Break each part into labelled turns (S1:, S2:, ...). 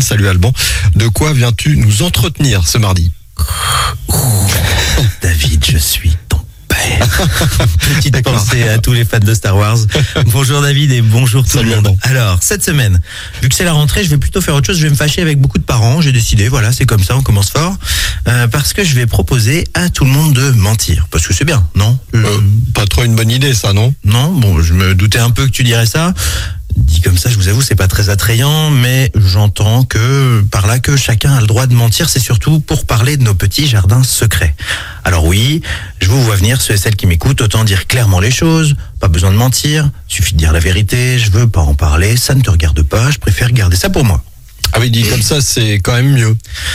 S1: Salut Alban. De quoi viens-tu nous entretenir ce mardi?
S2: David, je suis ton père. Petite pensée à tous les fans de Star Wars. Bonjour David et bonjour tout le monde.
S1: Alban.
S2: Alors, cette semaine, vu que c'est la rentrée, je vais plutôt faire autre chose. Je vais me fâcher avec beaucoup de parents. J'ai décidé, voilà, c'est comme ça, on commence fort. Parce que je vais proposer à tout le monde de mentir. Parce que c'est bien, non?
S1: Pas trop une bonne idée ça, non?
S2: Non, bon, je me doutais un peu que tu dirais ça. Dit comme ça, je vous avoue, c'est pas très attrayant, mais j'entends que par là que chacun a le droit de mentir, c'est surtout pour parler de nos petits jardins secrets. Alors oui, je vous vois venir, ceux et celles qui m'écoutent, autant dire clairement les choses, pas besoin de mentir, suffit de dire la vérité, je veux pas en parler, ça ne te regarde pas, je préfère garder ça pour moi.
S1: Ah oui, dit comme ça, c'est quand même mieux.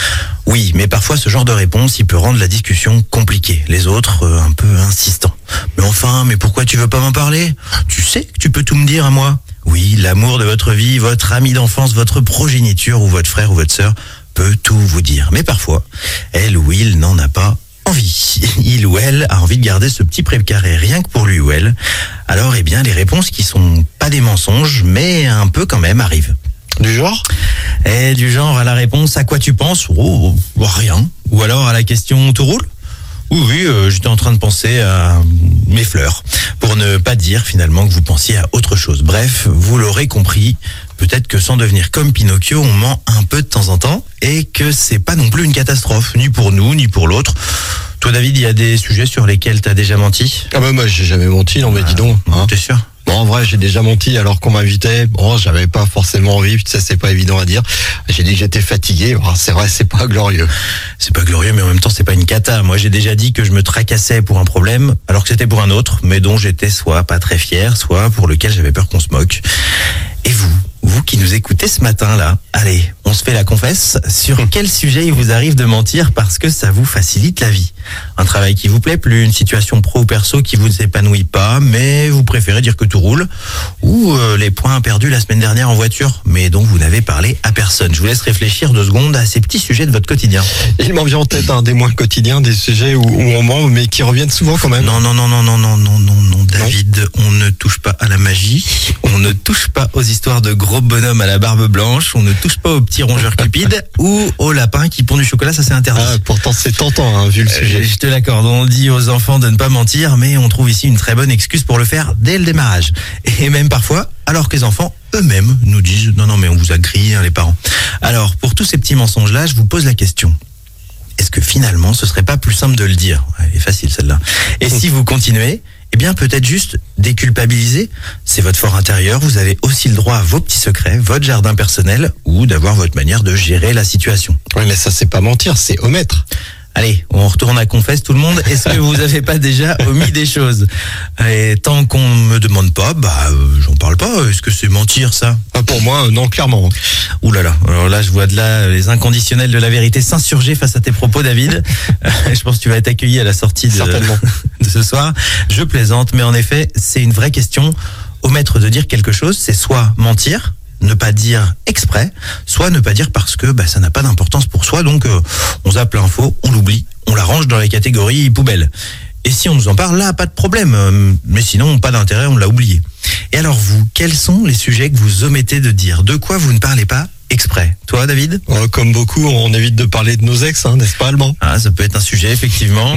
S2: Oui, mais parfois ce genre de réponse, il peut rendre la discussion compliquée. Les autres, un peu insistants. Mais enfin, mais pourquoi tu veux pas m'en parler? Tu sais que tu peux tout me dire à moi. Oui, l'amour de votre vie, votre ami d'enfance, votre progéniture ou votre frère ou votre sœur peut tout vous dire. Mais parfois, elle ou il n'en a pas envie. Il ou elle a envie de garder ce petit précaré rien que pour lui ou elle. Alors, eh bien, les réponses qui sont pas des mensonges, mais un peu quand même arrivent.
S1: Du genre?
S2: Et du genre à la réponse à quoi tu penses? Oh, rien. Ou alors à la question tout roule? Oui, j'étais en train de penser à mes fleurs. Pour ne pas dire finalement que vous pensiez à autre chose. Bref, vous l'aurez compris, peut-être que sans devenir comme Pinocchio, on ment un peu de temps en temps et que c'est pas non plus une catastrophe, ni pour nous, ni pour l'autre. Toi David, il y a des sujets sur lesquels t'as déjà menti?
S1: Ah bah moi j'ai jamais menti, non mais dis donc. Hein.
S2: T'es sûr?
S1: Bon, en vrai, j'ai déjà menti alors qu'on m'invitait. Bon, j'avais pas forcément envie, ça c'est pas évident à dire. J'ai dit que j'étais fatigué. Bon, c'est vrai, c'est pas glorieux.
S2: C'est pas glorieux, mais en même temps, c'est pas une cata. Moi, j'ai déjà dit que je me tracassais pour un problème, alors que c'était pour un autre, mais dont j'étais soit pas très fier, soit pour lequel j'avais peur qu'on se moque. Et vous qui nous écoutez ce matin-là, allez, on se fait la confesse. Sur quel sujet il vous arrive de mentir parce que ça vous facilite la vie? Un travail qui vous plaît plus, une situation pro ou perso qui vous épanouit pas, mais vous préférez dire que tout roule, ou les points perdus la semaine dernière en voiture, mais dont vous n'avez parlé à personne. Je vous laisse réfléchir 2 secondes à ces petits sujets de votre quotidien.
S1: Il m'en vient en tête des moins quotidiens, des sujets où on ment, mais qui reviennent souvent quand même.
S2: Non, David, on ne touche pas à la magie, on ne touche pas aux histoires de gros bonhommes à la barbe blanche, on ne touche pas aux petits rongeurs cupides ou aux lapins qui pondent du chocolat, ça c'est interdit.
S1: Ah, pourtant c'est tentant, vu le sujet.
S2: Je te l'accorde, on dit aux enfants de ne pas mentir, mais on trouve ici une très bonne excuse pour le faire dès le démarrage. Et même parfois, alors que les enfants eux-mêmes nous disent « Non, mais on vous a grillé, les parents ». Alors, pour tous ces petits mensonges-là, je vous pose la question. Est-ce que finalement, ce serait pas plus simple de le dire? Elle est facile celle-là. Et si vous continuez, eh bien peut-être juste déculpabiliser. C'est votre fort intérieur, vous avez aussi le droit à vos petits secrets, votre jardin personnel, ou d'avoir votre manière de gérer la situation.
S1: Oui, mais ça c'est pas mentir, c'est omettre.
S2: Allez, on retourne à confesse tout le monde. Est-ce que vous avez pas déjà omis des choses? Et tant qu'on me demande pas, j'en parle pas. Est-ce que c'est mentir ça?
S1: Pour moi, non, clairement.
S2: Ouh là là. Alors là, je vois de là les inconditionnels de la vérité s'insurger face à tes propos, David. Je pense que tu vas être accueilli à la sortie
S1: certainement
S2: de ce soir. Je plaisante, mais en effet, c'est une vraie question. Omettre de dire quelque chose, c'est soit mentir, ne pas dire exprès, soit ne pas dire parce que ça n'a pas d'importance pour soi, donc on zappe l'info, on l'oublie, on la range dans la catégorie poubelle. Et si on nous en parle, là, pas de problème, mais sinon, pas d'intérêt, on l'a oublié. Et alors vous, quels sont les sujets que vous omettez de dire? De quoi vous ne parlez pas exprès? Toi, David?
S1: Comme beaucoup, on évite de parler de nos ex, n'est-ce pas, Alban?
S2: Ah, ça peut être un sujet, effectivement.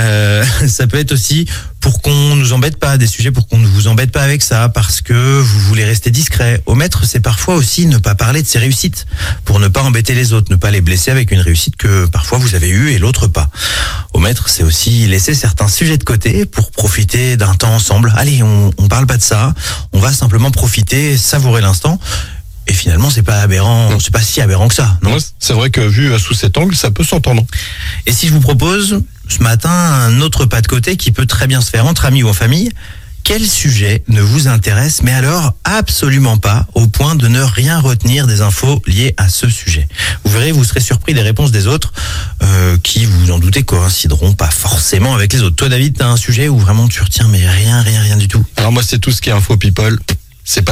S2: Ça peut être aussi pour qu'on nous embête pas, des sujets pour qu'on ne vous embête pas avec ça, parce que vous voulez rester discret. Omettre, c'est parfois aussi ne pas parler de ses réussites, pour ne pas embêter les autres, ne pas les blesser avec une réussite que parfois vous avez eue et l'autre pas. Omettre, c'est aussi laisser certains sujets de côté pour profiter d'un temps ensemble. Allez, on parle pas de ça, on va simplement profiter, savourer l'instant. Et finalement, c'est pas aberrant, c'est pas si aberrant que ça, non?
S1: Ouais, c'est vrai que vu sous cet angle, ça peut s'entendre.
S2: Et si je vous propose, ce matin, un autre pas de côté qui peut très bien se faire entre amis ou en famille, quel sujet ne vous intéresse, mais alors absolument pas, au point de ne rien retenir des infos liées à ce sujet? Vous verrez, vous serez surpris des réponses des autres, qui, vous en doutez, coïncideront pas forcément avec les autres. Toi, David, t'as un sujet où vraiment tu retiens, mais rien du tout?
S1: Alors moi, c'est tout ce qui est info people, c'est pas la peine.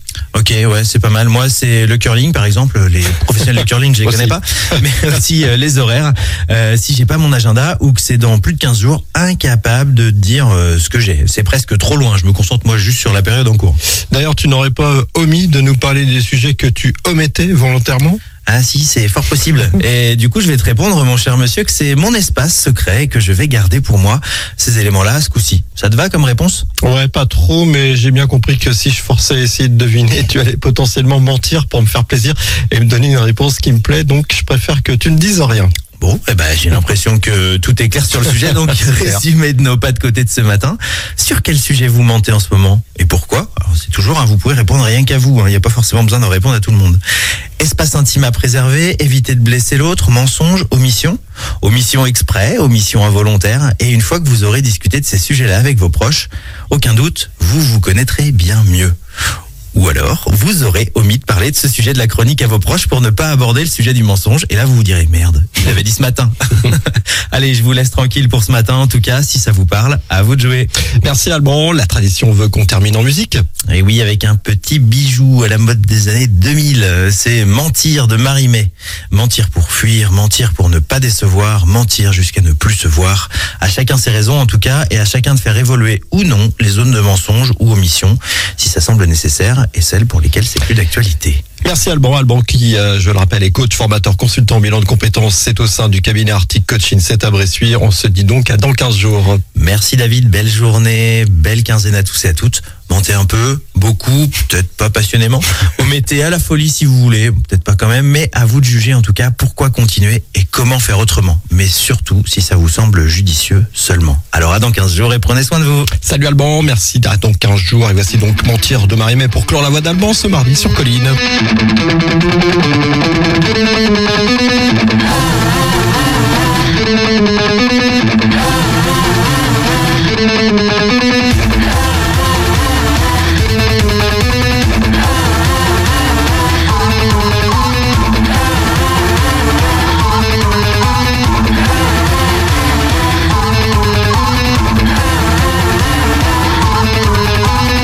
S2: Ok, ouais, c'est pas mal. Moi, c'est le curling, par exemple. Les professionnels de curling, je les connais pas. Mais aussi les horaires. Si j'ai pas mon agenda ou que c'est dans plus de 15 jours, incapable de dire ce que j'ai. C'est presque trop loin. Je me concentre, moi, juste sur la période en cours.
S1: D'ailleurs, tu n'aurais pas omis de nous parler des sujets que tu omettais volontairement ?
S2: Ah si, c'est fort possible. Et du coup, je vais te répondre, mon cher monsieur, que c'est mon espace secret et que je vais garder pour moi ces éléments-là ce coup-ci. Ça te va comme réponse ?
S1: Ouais, pas trop, mais j'ai bien compris que si je forçais à essayer de deviner, tu allais potentiellement mentir pour me faire plaisir et me donner une réponse qui me plaît, donc je préfère que tu ne dises rien.
S2: Bon, j'ai l'impression que tout est clair sur le sujet, donc résumé de nos pas de côté de ce matin. Sur quel sujet vous mentez en ce moment ? Et pourquoi ? Alors c'est toujours, vous pouvez répondre rien qu'à vous, il n'y a pas forcément besoin de répondre à tout le monde. Espace intime à préserver, éviter de blesser l'autre, mensonge, omission. Omission exprès, omission involontaire. Et une fois que vous aurez discuté de ces sujets-là avec vos proches, aucun doute, vous vous connaîtrez bien mieux. Ou alors, vous aurez omis de parler de ce sujet de la chronique à vos proches pour ne pas aborder le sujet du mensonge. Et là, vous vous direz, merde, je l'avais dit ce matin. Allez, je vous laisse tranquille pour ce matin. En tout cas, si ça vous parle, à vous de jouer.
S1: Merci Alban. La tradition veut qu'on termine en musique.
S2: Et oui, avec un petit bijou à la mode des années 2000. C'est Mentir de Marie-May. Mentir pour fuir, mentir pour ne pas décevoir, mentir jusqu'à ne plus se voir. À chacun ses raisons, en tout cas, et à chacun de faire évoluer ou non les zones de mensonge ou omission, si ça semble nécessaire, et celles pour lesquelles c'est plus d'actualité.
S1: Merci Alban. Alban qui, je le rappelle, est coach, formateur, consultant en bilan de compétences. C'est au sein du cabinet Arctic Coaching, c'est à Bressuire. On se dit donc à dans 15 jours.
S2: Merci David, belle journée, belle quinzaine à tous et à toutes. Mentez un peu, beaucoup, peut-être pas passionnément. Omettez à la folie si vous voulez, peut-être pas quand même, mais à vous de juger en tout cas pourquoi continuer et comment faire autrement. Mais surtout si ça vous semble judicieux seulement. Alors à dans 15 jours et prenez soin de vous.
S1: Salut Alban, merci à dans 15 jours. Et voici donc Mentir de Marie-May pour clore la voix d'Alban ce mardi sur Colline.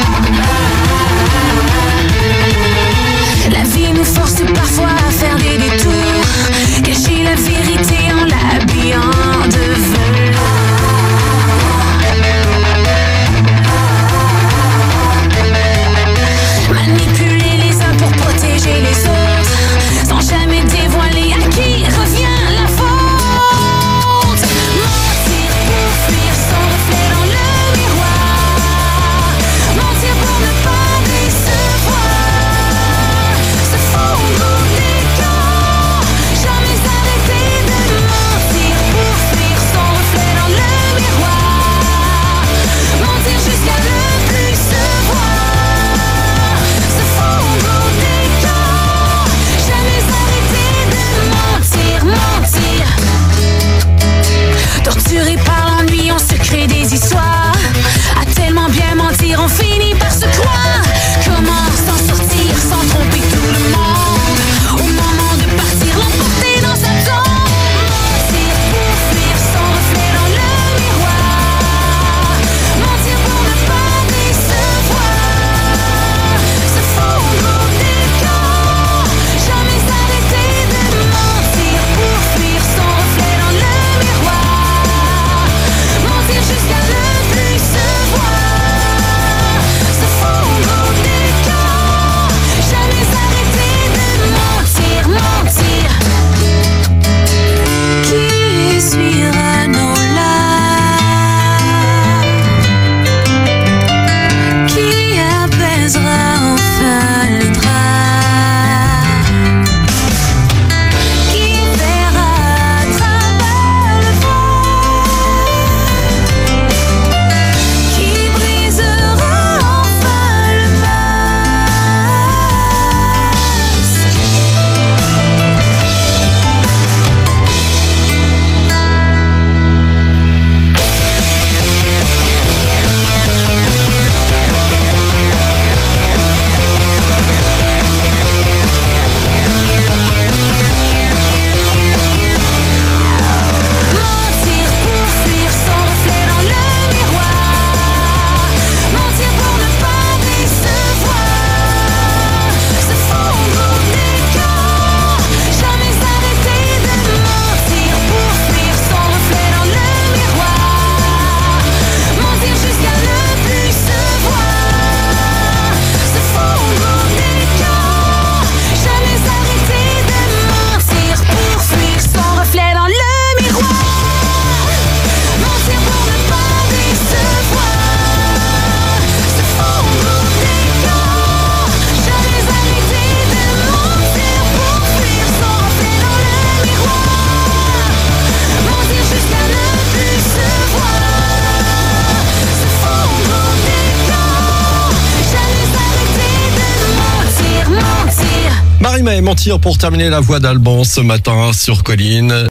S3: La vie nous force parfois à faire des détours.
S1: Marie-May, mentir pour terminer la voix d'Alban ce matin sur Colline.